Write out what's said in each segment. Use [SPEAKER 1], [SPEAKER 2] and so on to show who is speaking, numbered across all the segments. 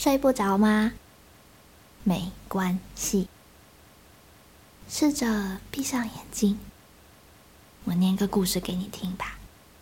[SPEAKER 1] 睡不着吗？没关系，试着闭上眼睛，我念个故事给你听吧。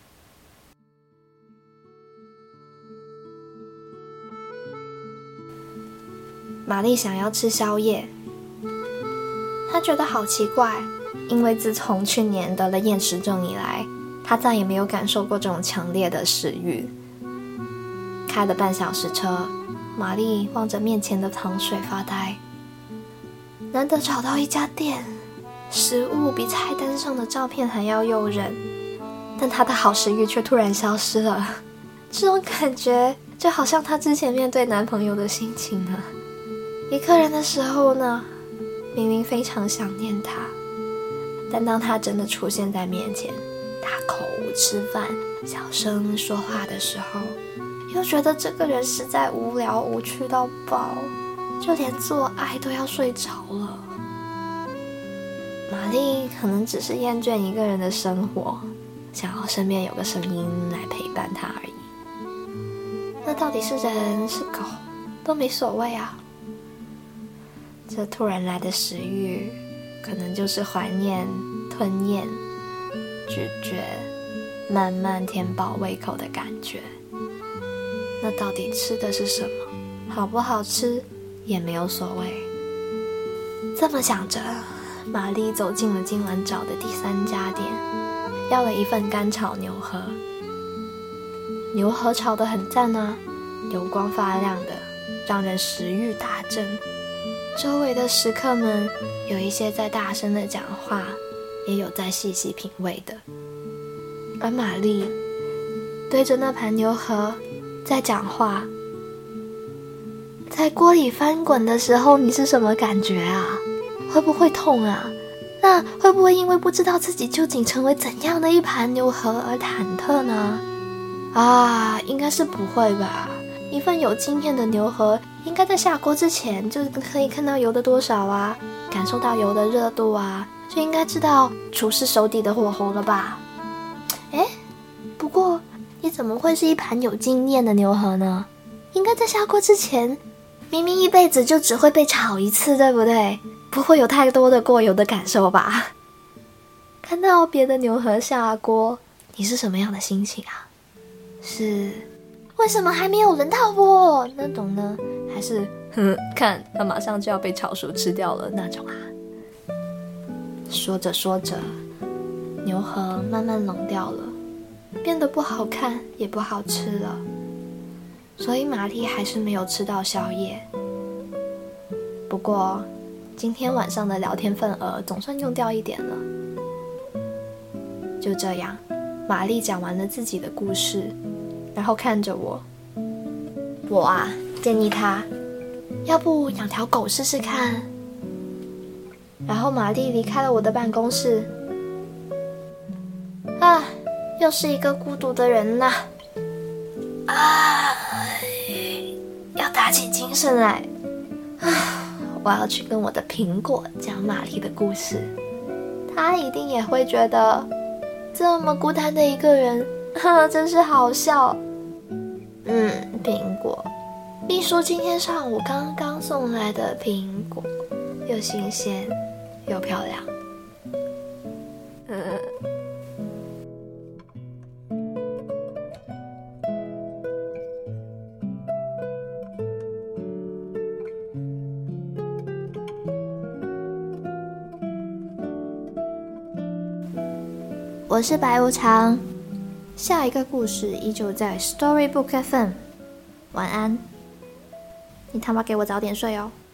[SPEAKER 1] 玛丽想要吃宵夜，她觉得好奇怪，因为自从去年得了厌食症以来，她再也没有感受过这种强烈的食欲。开了半小时车，玛丽望着面前的糖水发呆。难得找到一家店，食物比菜单上的照片还要诱人，但她的好食欲却突然消失了。这种感觉就好像她之前面对男朋友的心情呢。一个人的时候呢，明明非常想念他，但当他真的出现在面前，大口吃饭、小声说话的时候，又觉得这个人实在无聊无趣到爆，就连做爱都要睡着了。玛丽可能只是厌倦一个人的生活，想要身边有个声音来陪伴她而已。那到底是人是狗都没所谓啊。这突然来的食欲，可能就是怀念、吞咽、咀嚼，慢慢填饱胃口的感觉。那到底吃的是什么？好不好吃也没有所谓。这么想着，玛丽走进了今晚找的第3家店，要了一份干炒牛河。牛河炒得很赞啊，油光发亮的，让人食欲大振。周围的食客们有一些在大声的讲话，也有在细细品味的。而玛丽对着那盘牛河在讲话。在锅里翻滚的时候，你是什么感觉啊？会不会痛啊？那会不会因为不知道自己究竟成为怎样的一盘牛河而忐忑呢？应该是不会吧。一份有经验的牛河应该在下锅之前就可以看到油的多少啊，感受到油的热度啊，就应该知道厨师手底的火候了吧。不过你怎么会是一盘有经验的牛河呢？应该在下锅之前，明明一辈子就只会被炒一次，对不对？不会有太多的过油的感受吧。看到别的牛河下锅，你是什么样的心情啊？是为什么还没有轮到我那种呢？还是看它马上就要被炒熟吃掉了那种啊？说着说着，牛河慢慢冷掉了，变得不好看也不好吃了，所以玛丽还是没有吃到宵夜。不过今天晚上的聊天份额总算用掉一点了。就这样，玛丽讲完了自己的故事，然后看着我。我建议她要不养条狗试试看。然后玛丽离开了我的办公室。又是一个孤独的人呐。要打起精神来。我要去跟我的苹果讲玛丽的故事，他一定也会觉得这么孤单的一个人，真是好笑。苹果，秘书今天上午刚刚送来的苹果，又新鲜又漂亮。我是白无常，下一个故事依旧在 Storybook FM。晚安，你他妈给我早点睡哦。